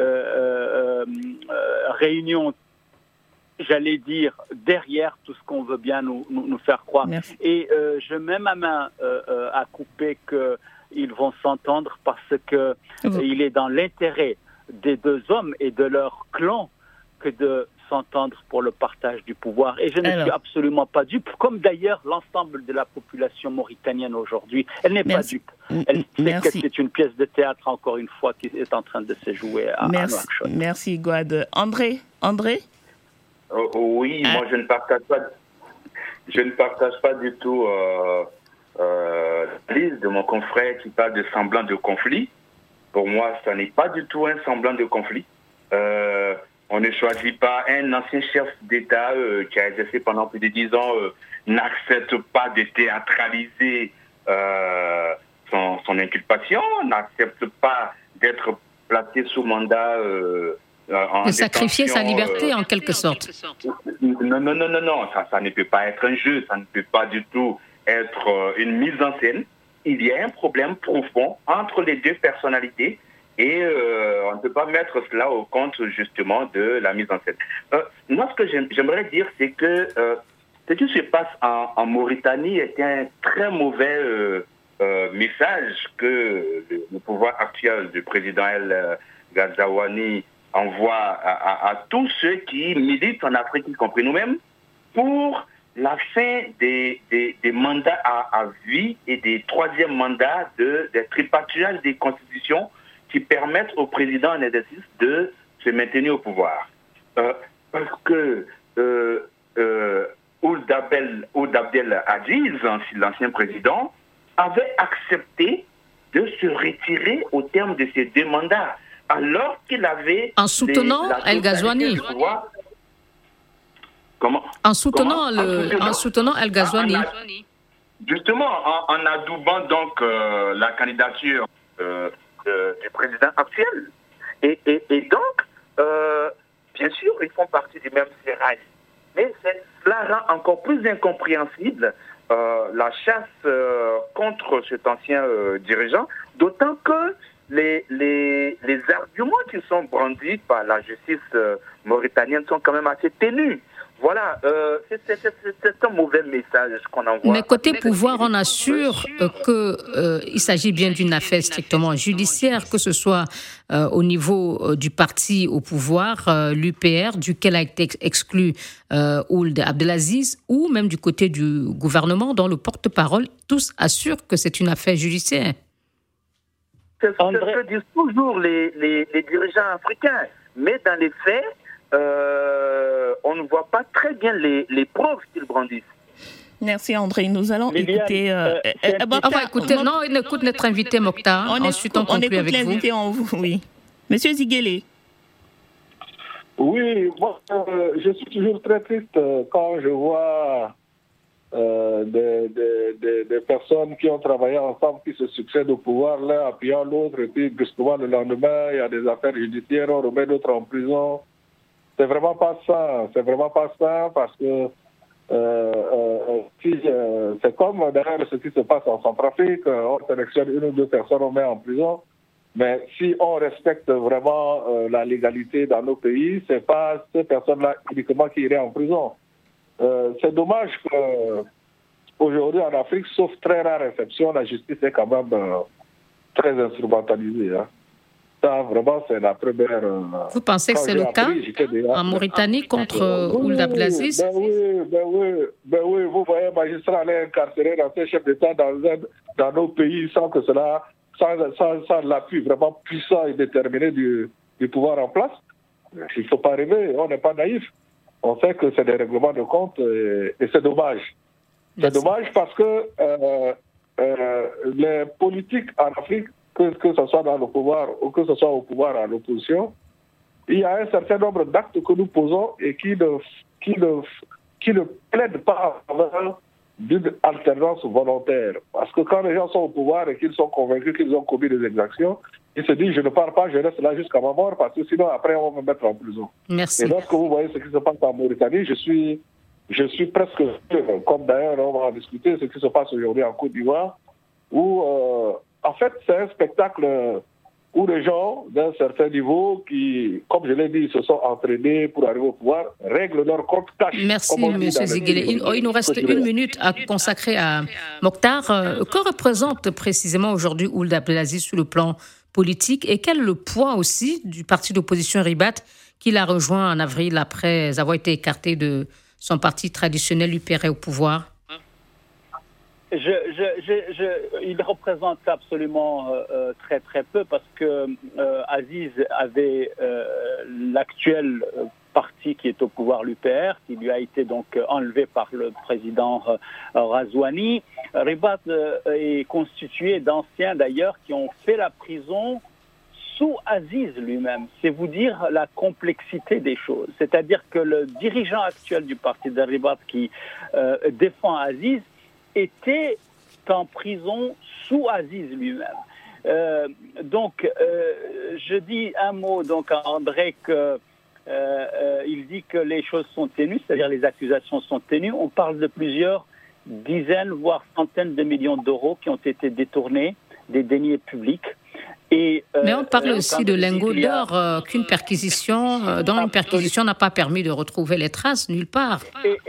réunions, j'allais dire, derrière tout ce qu'on veut bien nous faire croire. Merci. Et je mets ma main à couper qu'ils vont s'entendre parce que il est dans l'intérêt des deux hommes et de leur clan que de s'entendre pour le partage du pouvoir. Et je ne suis absolument pas dupe, comme d'ailleurs l'ensemble de la population mauritanienne aujourd'hui. Elle n'est pas dupe. Elle sait que c'est une pièce de théâtre, encore une fois, qui est en train de se jouer à Nouakchott. Merci, Gouad. André? Oui, moi je ne partage pas du tout l'analyse de mon confrère qui parle de semblant de conflit. Pour moi, ça n'est pas du tout un semblant de conflit. On ne choisit pas un ancien chef d'État qui a exercé pendant plus de 10 ans, n'accepte pas de théâtraliser son inculpation, n'accepte pas d'être placé sous mandat de sacrifier sa liberté en quelque sorte. Non, ça ne peut pas être un jeu, ça ne peut pas du tout être une mise en scène. Il y a un problème profond entre les deux personnalités et on ne peut pas mettre cela au compte justement de la mise en scène. Moi, ce que j'aimerais dire, c'est que ce qui se passe en Mauritanie est un très mauvais message que le pouvoir actuel du président El Ghazouani envoie à tous ceux qui militent en Afrique, y compris nous-mêmes, pour la fin des mandats à vie et des troisièmes mandats des tripatouillages des constitutions qui permettent au président en exercice de se maintenir au pouvoir. Parce que Ould Abdel Aziz, l'ancien président, avait accepté de se retirer au terme de ses 2 mandats, alors qu'il avait... En soutenant El Ghazouani. Comment ? En soutenant El Ghazouani. Justement, en adoubant donc la candidature du président actuel. Et donc, bien sûr, ils font partie du même sérail. Mais cela rend encore plus incompréhensible la chasse contre cet ancien dirigeant, d'autant que les arguments qui sont brandis par la justice mauritanienne sont quand même assez ténus. Voilà, c'est un mauvais message qu'on envoie. Mais côté pouvoir, on assure qu'il s'agit bien d'une affaire strictement judiciaire, que ce soit au niveau du parti au pouvoir, l'UPR, duquel a été exclu Ould Abdelaziz, ou même du côté du gouvernement, dont le porte-parole, tous assurent que c'est une affaire judiciaire. C'est ce que disent toujours les dirigeants africains. Mais dans les faits, on ne voit pas très bien les preuves qu'ils brandissent. Merci André. Nous allons écouter... on écoute notre invité Mokhtar. Ensuite, on conclut avec vous. L'invité en vous, oui. Monsieur Ziguele. Oui, moi, je suis toujours très triste quand je vois des personnes qui ont travaillé ensemble, qui se succèdent au pouvoir, l'un appuyant l'autre, et puis brusquement le lendemain, il y a des affaires judiciaires, on remet l'autre en prison. C'est vraiment pas ça. Parce que c'est comme derrière ce qui se passe en Centrafrique, on sélectionne 1 ou 2 personnes, on met en prison. Mais si on respecte vraiment la légalité dans nos pays, c'est pas ces personnes-là uniquement qui iraient en prison. C'est dommage qu'aujourd'hui en Afrique, sauf très rare exception, la justice est quand même très instrumentalisée. Hein. Ça, vraiment, c'est la première... Vous pensez que c'est le cas en Mauritanie contre Ould Abdelaziz? Ben oui, vous voyez un magistrat aller incarcérer un chef d'État dans nos pays sans que cela, sans l'appui vraiment puissant et déterminé du pouvoir en place. Il ne faut pas rêver, on n'est pas naïf. On sait que c'est des règlements de compte et c'est dommage. C'est dommage parce que les politiques en Afrique, que ce soit dans le pouvoir ou que ce soit au pouvoir à l'opposition, il y a un certain nombre d'actes que nous posons et qui ne plaident pas en faveur d'une alternance volontaire. Parce que quand les gens sont au pouvoir et qu'ils sont convaincus qu'ils ont commis des exactions, ils se disent, je ne pars pas, je reste là jusqu'à ma mort, parce que sinon, après, on va me mettre en prison. Merci. Et lorsque vous voyez ce qui se passe en Mauritanie, je suis presque sûr, comme d'ailleurs on va en discuter, ce qui se passe aujourd'hui en Côte d'Ivoire, où, en fait, c'est un spectacle où les gens d'un certain niveau qui, comme je l'ai dit, se sont entraînés pour arriver au pouvoir, règlent leur compte cash. Merci, M. Ziguélé. Il nous reste 1 minute à consacrer à Mokhtar. Que représente précisément aujourd'hui Ould Abdelaziz sur le plan politique et quel est le poids aussi du parti d'opposition Ribat qu'il a rejoint en avril après avoir été écarté de son parti traditionnel UPR au pouvoir? Il représente absolument très très peu parce que Aziz avait l'actuel parti qui est au pouvoir, l'UPR, qui lui a été donc enlevé par le président Razouani. Ribat est constitué d'anciens d'ailleurs qui ont fait la prison sous Aziz lui-même. C'est vous dire la complexité des choses. C'est-à-dire que le dirigeant actuel du parti de Ribat qui défend Aziz était en prison sous Aziz lui-même. Donc, je dis un mot donc à André que il dit que les choses sont ténues, c'est-à-dire les accusations sont ténues. On parle de plusieurs dizaines, voire centaines de millions d'euros qui ont été détournés des deniers publics. Mais on parle aussi de lingots d'or qu'une perquisition, dont une perquisition n'a pas permis de retrouver les traces nulle part.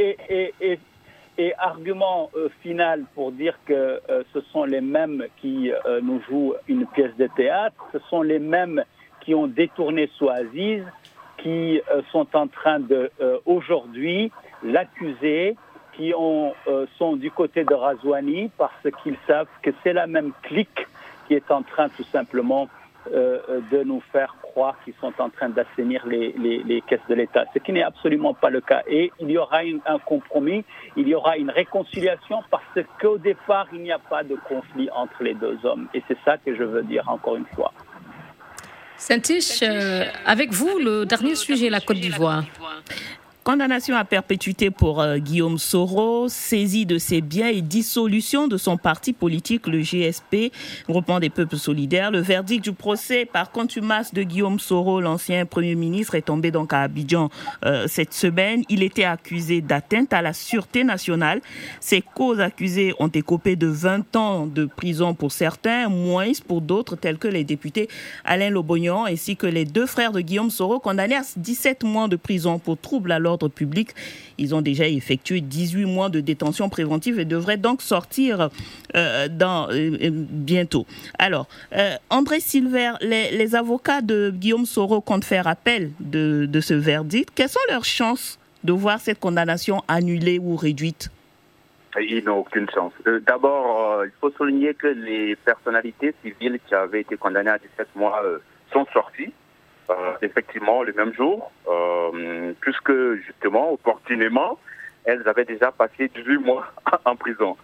Et argument final pour dire que ce sont les mêmes qui nous jouent une pièce de théâtre, ce sont les mêmes qui ont détourné sous Aziz, qui sont en train de aujourd'hui l'accuser, qui sont du côté de Razouani parce qu'ils savent que c'est la même clique qui est en train tout simplement de nous faire croire qu'ils sont en train d'assainir les caisses de l'État, ce qui n'est absolument pas le cas. Et il y aura un compromis, il y aura une réconciliation parce qu'au départ, il n'y a pas de conflit entre les deux hommes. Et c'est ça que je veux dire encore une fois. Saint-Tiche, avec vous, le dernier sujet, la Côte d'Ivoire. Condamnation à perpétuité pour Guillaume Soro, saisie de ses biens et dissolution de son parti politique, le GSP, Groupement des Peuples Solidaires. Le verdict du procès par contumace de Guillaume Soro, l'ancien Premier ministre, est tombé donc à Abidjan cette semaine. Il était accusé d'atteinte à la sûreté nationale. Ses causes accusées ont écopé de 20 ans de prison pour certains, moins pour d'autres, tels que les députés Alain Lobognon ainsi que les 2 frères de Guillaume Soro, condamnés à 17 mois de prison pour trouble à l'ordre public. Ils ont déjà effectué 18 mois de détention préventive et devraient donc sortir bientôt. Alors, André Silver, les avocats de Guillaume Soro comptent faire appel de ce verdict. Quelles sont leurs chances de voir cette condamnation annulée ou réduite? Ils n'ont aucune chance. D'abord, il faut souligner que les personnalités civiles qui avaient été condamnées à 17 mois sont sorties. Effectivement, le même jour, puisque justement, opportunément, elles avaient déjà passé 18 mois en prison.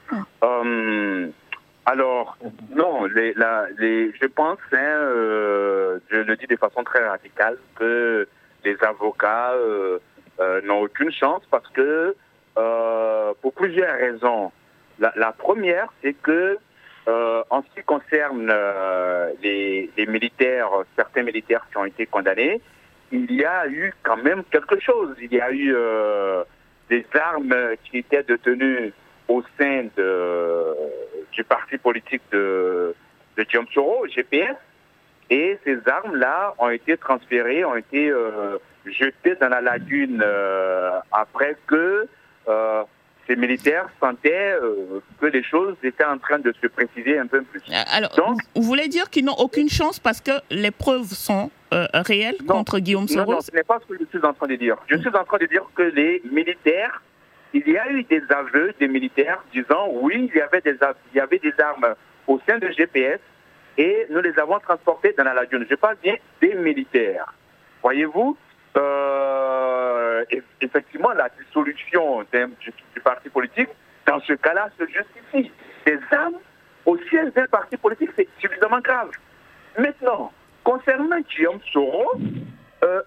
Alors, non, je pense, je le dis de façon très radicale, que les avocats n'ont aucune chance parce que, pour plusieurs raisons. La première, c'est que en ce qui concerne les militaires, certains militaires qui ont été condamnés, il y a eu quand même quelque chose. Il y a eu des armes qui étaient détenues au sein du parti politique de Guillaume Soro, GPS, et ces armes-là ont été transférées, ont été jetées dans la lagune après que ces militaires sentaient que les choses étaient en train de se préciser un peu plus. Alors, donc, vous voulez dire qu'ils n'ont aucune chance parce que les preuves sont réelles contre Guillaume Soro? Non, ce n'est pas ce que je suis en train de dire. Je suis en train de dire que les militaires, il y a eu des aveux des militaires disant oui, il y avait des armes au sein de GPS et nous les avons transportées dans la lagune. Je parle bien des militaires. Voyez-vous, effectivement, la dissolution du parti politique, dans ce cas-là, se justifie. Des armes au siège d'un parti politique, c'est suffisamment grave. Maintenant, concernant Guillaume Soro,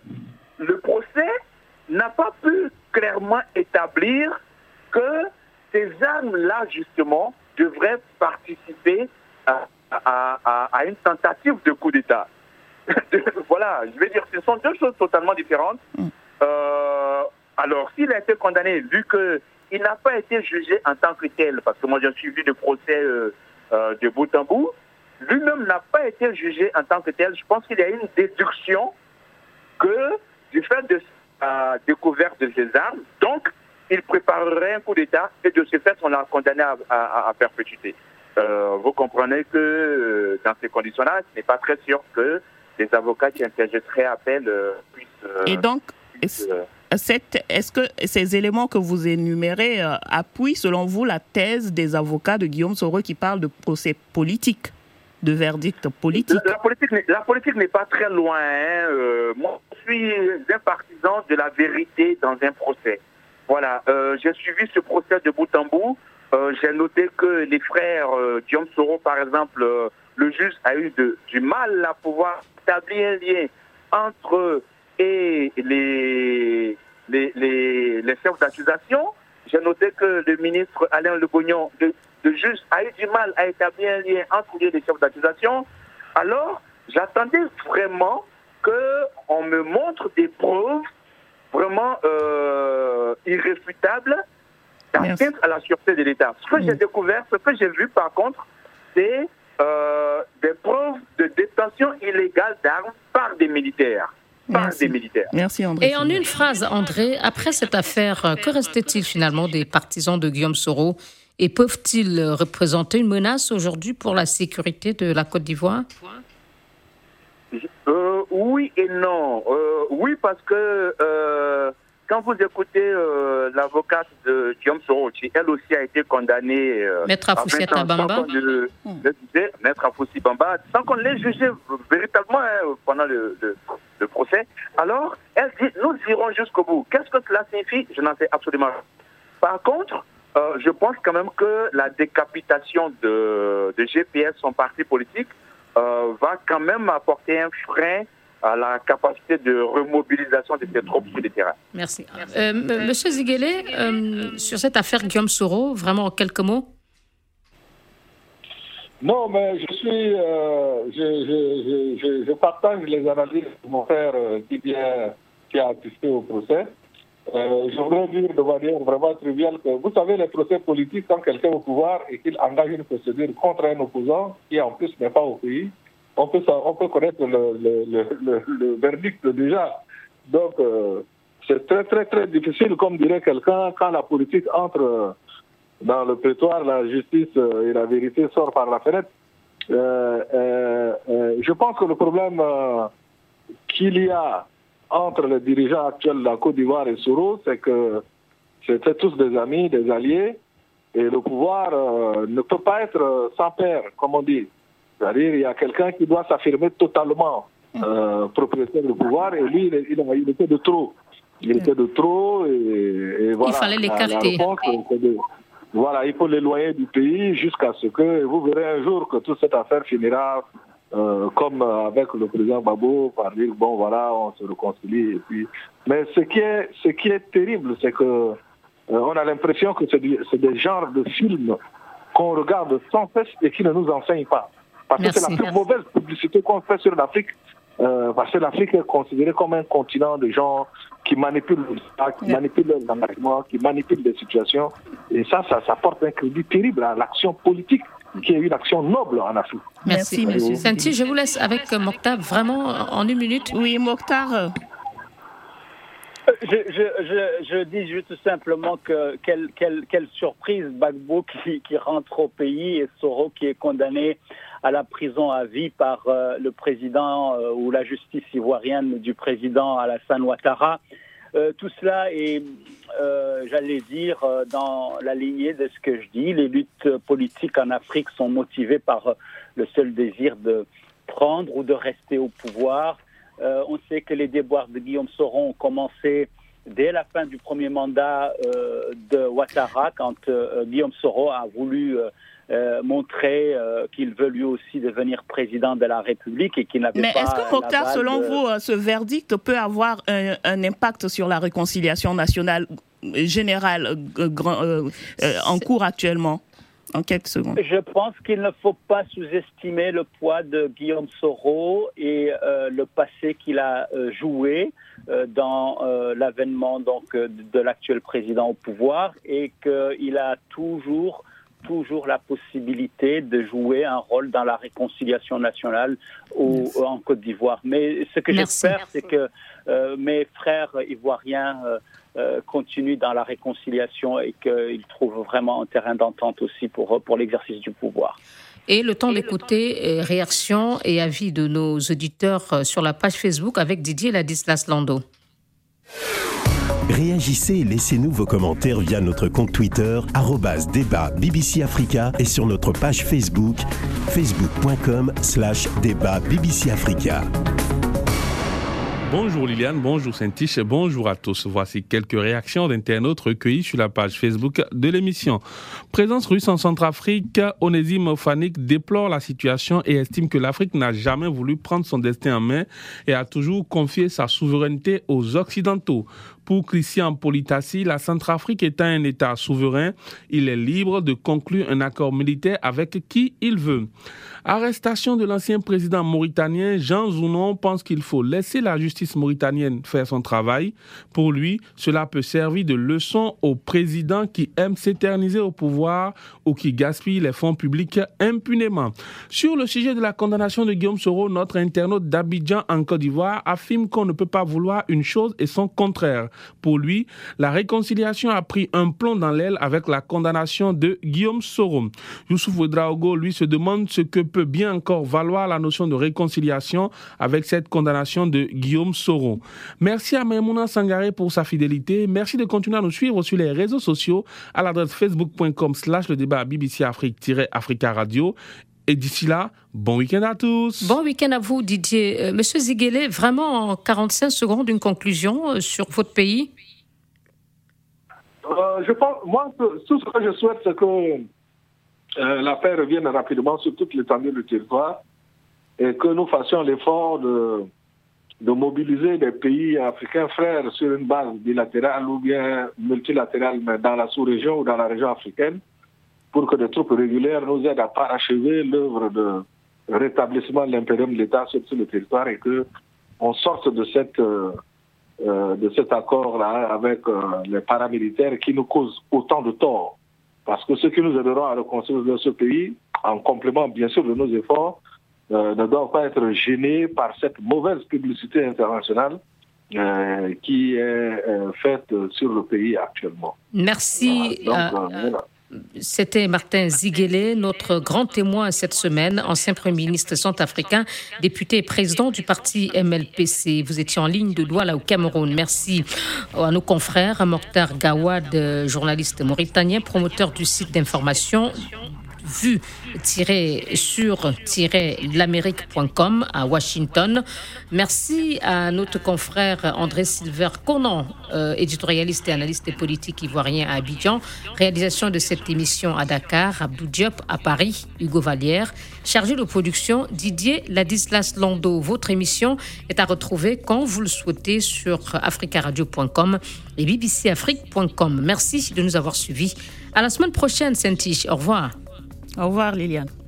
le procès n'a pas pu clairement établir que ces armes-là, justement, devraient participer à une tentative de coup d'État. Voilà, je veux dire, ce sont deux choses totalement différentes. Alors, s'il a été condamné, vu qu'il n'a pas été jugé en tant que tel, parce que moi j'ai suivi le procès de bout en bout, lui-même n'a pas été jugé en tant que tel. Je pense qu'il y a une déduction que du fait de la découverte de ces armes, donc il préparerait un coup d'État et de ce fait on l'a condamné à perpétuité. Vous comprenez que dans ces conditions-là, ce n'est pas très sûr que les avocats qui interjetteraient appel puissent... Et donc, est-ce que ces éléments que vous énumérez appuient, selon vous, la thèse des avocats de Guillaume Soro qui parlent de procès politique, de verdict politique? La politique n'est pas très loin. Moi, je suis un partisan de la vérité dans un procès. Voilà, j'ai suivi ce procès de bout en bout. J'ai noté que les frères Guillaume Soro, par exemple, le juge a eu du mal à pouvoir établir un lien entre eux et les chefs d'accusation. J'ai noté que le ministre Alain Le Gognon, le juge, a eu du mal à établir un lien entre les chefs d'accusation. Alors, j'attendais vraiment qu'on me montre des preuves vraiment irréfutables d'atteinte à la sûreté de l'État. Ce que j'ai découvert, ce que j'ai vu par contre, c'est des preuves de détention illégale d'armes par des militaires. Merci André. Et en une phrase, André, après cette affaire, que restait-il finalement des partisans de Guillaume Soro et peuvent-ils représenter une menace aujourd'hui pour la sécurité de la Côte d'Ivoire? Oui et non. Oui, parce que quand vous écoutez l'avocate de Guillaume Soro, qui elle aussi a été condamnée Maître Afoussiata Bamba, Maître Afoussi Bamba, sans qu'on l'ait jugé véritablement pendant le procès. Alors, elle dit, nous irons jusqu'au bout. Qu'est-ce que cela signifie? Je n'en sais absolument rien. Par contre, je pense quand même que la décapitation de GPS, son parti politique, va quand même apporter un frein à la capacité de remobilisation de ces troupes sur le terrain. Merci. Monsieur Ziguélé, sur cette affaire Guillaume Soro, vraiment en quelques mots? Non, mais je partage les analyses de mon frère qui a assisté au procès. Je voudrais dire de manière vraiment triviale que, vous savez, les procès politiques, quand quelqu'un est au pouvoir et qu'il engage une procédure contre un opposant qui en plus n'est pas au pays, on peut connaître le verdict déjà. Donc, c'est très, très, très difficile, comme dirait quelqu'un, quand la politique entre dans le prétoire, la justice et la vérité sortent par la fenêtre. Je pense que le problème qu'il y a entre les dirigeants actuels de la Côte d'Ivoire et Soro, c'est que c'était tous des amis, des alliés, et le pouvoir ne peut pas être sans père, comme on dit. C'est-à-dire, il y a quelqu'un qui doit s'affirmer totalement propriétaire du pouvoir, et lui, il était de trop. Il était de trop, et voilà. Il fallait l'écarter. Voilà, il faut l'éloigner du pays jusqu'à ce que, et vous verrez un jour que toute cette affaire finira comme avec le président Babo, par dire, bon voilà, on se réconcilie. Et puis... Mais ce qui est terrible, c'est que on a l'impression que c'est des genres de films qu'on regarde sans cesse et qui ne nous enseignent pas. Parce que c'est la plus mauvaise publicité qu'on fait sur l'Afrique. Parce que l'Afrique est considérée comme un continent de gens qui manipulent l'État, qui manipulent l'engagement, qui manipulent les situations. Et ça porte un crédit terrible à l'action politique, qui est une action noble en Afrique. Merci, monsieur. Senti, je vous laisse avec Mokhtar, vraiment en une minute. Oui, Mokhtar. Je dis juste simplement que quelle surprise, Gbagbo qui rentre au pays et Soro qui est condamné à la prison à vie par le président ou la justice ivoirienne du président Alassane Ouattara. Tout cela est, j'allais dire, dans la lignée de ce que je dis. Les luttes politiques en Afrique sont motivées par le seul désir de prendre ou de rester au pouvoir. On sait que les déboires de Guillaume Soro ont commencé dès la fin du premier mandat de Ouattara, quand Guillaume Soro a voulu montrer qu'il veut lui aussi devenir président de la République et qu'il n'avait pas... Mais est-ce que, Mokhtar, selon vous, ce verdict peut avoir un impact sur la réconciliation nationale? général en cours actuellement? En quelques secondes. Je pense qu'il ne faut pas sous-estimer le poids de Guillaume Soro et le passé qu'il a joué dans l'avènement donc de l'actuel président au pouvoir, et qu'il a toujours la possibilité de jouer un rôle dans la réconciliation nationale en Côte d'Ivoire. Mais ce que j'espère, c'est que mes frères ivoiriens continuent dans la réconciliation et qu'ils trouvent vraiment un terrain d'entente aussi pour l'exercice du pouvoir. Et le temps d'écouter réactions et avis de nos auditeurs sur la page Facebook avec Didier Ladislas Lando. Réagissez et laissez-nous vos commentaires via notre compte Twitter @débat BBC Africa et sur notre page Facebook facebook.com/débat BBC Africa. Bonjour Liliane, bonjour Saint-Tiche, bonjour à tous. Voici quelques réactions d'internautes recueillies sur la page Facebook de l'émission. Présence russe en Centrafrique, Onésime Fanik déplore la situation et estime que l'Afrique n'a jamais voulu prendre son destin en main et a toujours confié sa souveraineté aux Occidentaux. Pour Christian Politassi, la Centrafrique étant un État souverain, il est libre de conclure un accord militaire avec qui il veut. Arrestation de l'ancien président mauritanien Jean Zounon pense qu'il faut laisser la justice mauritanienne faire son travail. Pour lui, cela peut servir de leçon aux présidents qui aiment s'éterniser au pouvoir ou qui gaspillent les fonds publics impunément. Sur le sujet de la condamnation de Guillaume Soro, notre internaute d'Abidjan en Côte d'Ivoire affirme qu'on ne peut pas vouloir une chose et son contraire. Pour lui, la réconciliation a pris un plomb dans l'aile avec la condamnation de Guillaume Soro. Youssouf Ouedraogo, lui, se demande ce que peut bien encore valoir la notion de réconciliation avec cette condamnation de Guillaume Soro. Merci à Maïmouna Sangaré pour sa fidélité. Merci de continuer à nous suivre sur les réseaux sociaux à l'adresse facebook.com/le débat BBC Afrique-Africa Radio. Et d'ici là, bon week-end à tous. Bon week-end à vous, Didier. Monsieur Ziguélé, vraiment en 45 secondes, une conclusion sur votre pays? Je pense, moi, tout ce que je souhaite, c'est que la paix revienne rapidement sur toute l'étendue du territoire et que nous fassions l'effort de mobiliser des pays africains frères sur une base bilatérale ou bien multilatérale, mais dans la sous-région ou dans la région africaine, pour que des troupes régulières nous aident à parachever l'œuvre de rétablissement de l'impérium de l'État sur tout le territoire et qu'on sorte de cet accord-là avec les paramilitaires qui nous causent autant de tort. Parce que ceux qui nous aideront à reconstruire ce pays, en complément bien sûr de nos efforts, ne doivent pas être gênés par cette mauvaise publicité internationale qui est faite sur le pays actuellement. Merci. Voilà. Donc, c'était Martin Ziguélé, notre grand témoin cette semaine, ancien Premier ministre centrafricain, député et président du parti MLPC. Vous étiez en ligne de Douala au Cameroun. Merci à nos confrères, Mokhtar Gawad, journaliste mauritanien, promoteur du site d'information vue-sur-l'amérique.com à Washington. Merci à notre confrère André Silver Conan, éditorialiste et analyste politique ivoirien à Abidjan. Réalisation de cette émission à Dakar, Abdou Diop à Paris, Hugo Vallière. Chargé de production, Didier Ladislas Lando. Votre émission est à retrouver quand vous le souhaitez sur africaradio.com et bbcafrique.com. Merci de nous avoir suivis. À la semaine prochaine, Saint-Tiche. Au revoir. Au revoir, Liliane.